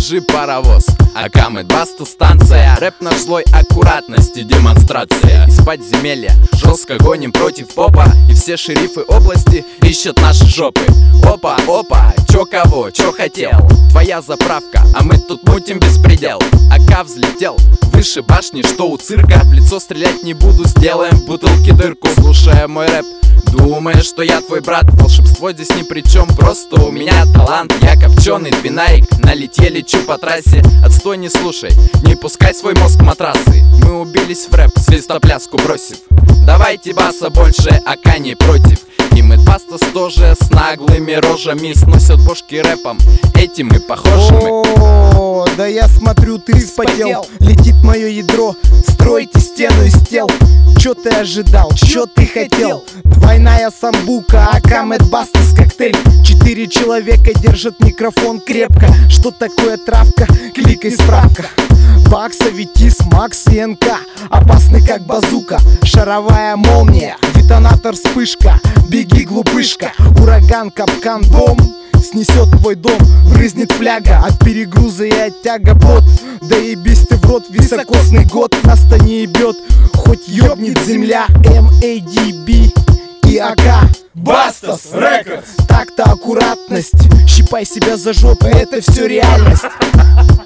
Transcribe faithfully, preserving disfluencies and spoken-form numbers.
держи паровоз. Акамед, Баста, станция. Рэп наш злой, аккуратности демонстрация. Из подземелья жестко гоним против попа. И все шерифы области ищут наши жопы. Опа, опа, чё кого, чё хотел? Твоя заправка, а мы тут мутим беспредел. АК взлетел выше башни, что у цирка. В лицо стрелять не буду, сделаем бутылки дырку. Слушая мой рэп, думаешь, что я твой брат? Волшебство здесь ни при чем, просто у меня талант. Я копченый двинарик, на литье лечу по трассе. Отстой не слушай, не пускай свой мозг матрасы. Мы убились в рэп, свистопляску бросив. Давайте баса больше, АК не против. И мы Бастас тоже с наглыми рожами сносят бошки рэпом. Этим мы похожи мы. О, да я смотрю, ты вспотел. Летит мое ядро, стройте стену из тел. Чё ты ожидал, чё ты хотел? Двойная самбука, Акамед, Бастас, коктейль. Четыре человека держат микрофон крепко. Что такое травка? Кликай справка. Бакса, Витис, Макс и эн ка. Опасный как базука, шаровая молния, детонатор, вспышка. Беги, глупышка, ураган, капкан, бом. Снесет твой дом, брызнет фляга от перегруза и от тяга бот. Да ебись ты в рот, високосный год нас-то не ебет, хоть ёбнет земля. эм эй ди би и АК Бастас Рекордс. Так-то аккуратность, щипай себя за жопу, это все реальность.